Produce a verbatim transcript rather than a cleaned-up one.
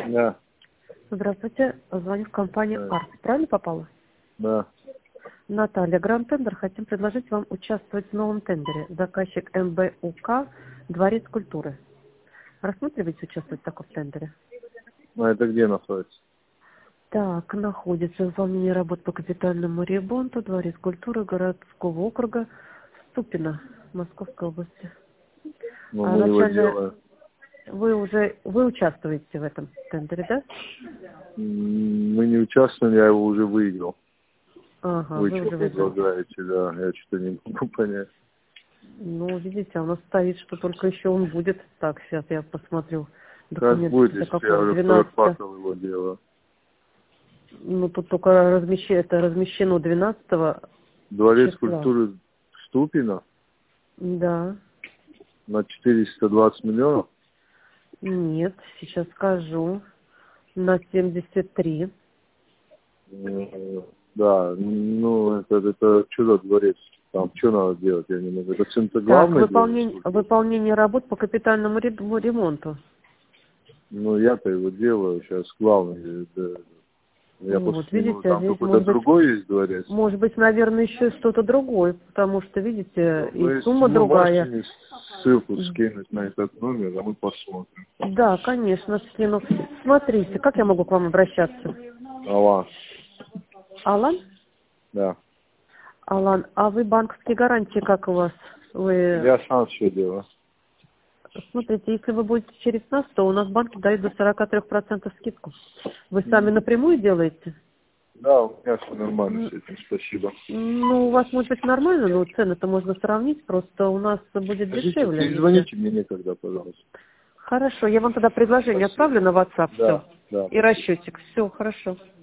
Да. Здравствуйте, звоню в компанию Да. «Арт». Правильно попала? Да. Наталья, Гранд Тендер. Хотим предложить вам участвовать в новом тендере. Заказчик эм бэ у ка «Дворец культуры». Рассматриваете участвовать в таком тендере? Ну, это где находится? Так, находится выполнение работ по капитальному ремонту, Дворец культуры городского округа Ступино, Московской области. Ну, А мы его начальная... делаем. Вы уже вы участвуете в этом тендере, да? М, Мы не участвуем, я его уже выиграл. Ага, Вы вы что уже выиграли. предлагаете, да? Я что-то не могу понять. Ну, видите, а у нас стоит, что только еще он будет. Так, сейчас я посмотрю Как документы. будет, Это если я какого? уже второй двенадцатого. квартал его делаю? Ну, тут только размещено, это размещено двенадцатого Дворец числа. культуры Ступино Да. на четыреста двадцать миллионов? Нет, сейчас скажу. На семьдесят три. М, Да, ну, это, это что за дворец? Там что надо делать, я не могу. Это центр Так, главный дворец выполнение, культуры? выполнение работ по капитальному ре- ремонту. Ну, я-то его делаю сейчас главный. Да. Я Ну, просто вот не могу. видите, а Там здесь, какой-то может быть, другой есть дворец. может быть, наверное, еще что-то другое, потому что, видите, Ну, и если сумма вы можете другая. мне ссылку скинуть на этот номер, а мы посмотрим. Да, конечно, скину. Смотрите, как я могу к вам обращаться? Алло, Алан? да. Алан, а вы банковские гарантии как у вас? Вы, Я сам все делаю. смотрите, если вы будете через нас, то у нас банки дают до сорока трёх процентов скидку. Вы сами напрямую делаете? Да, у меня все нормально М, с этим, спасибо. Ну, у вас может быть нормально, но цены-то можно сравнить, просто у нас будет Скажите, дешевле, если... перезвоните мне некогда, пожалуйста. Хорошо, я вам тогда предложение Спасибо. отправлю на WhatsApp, все. Да, да, И спасибо. расчетик, все, хорошо.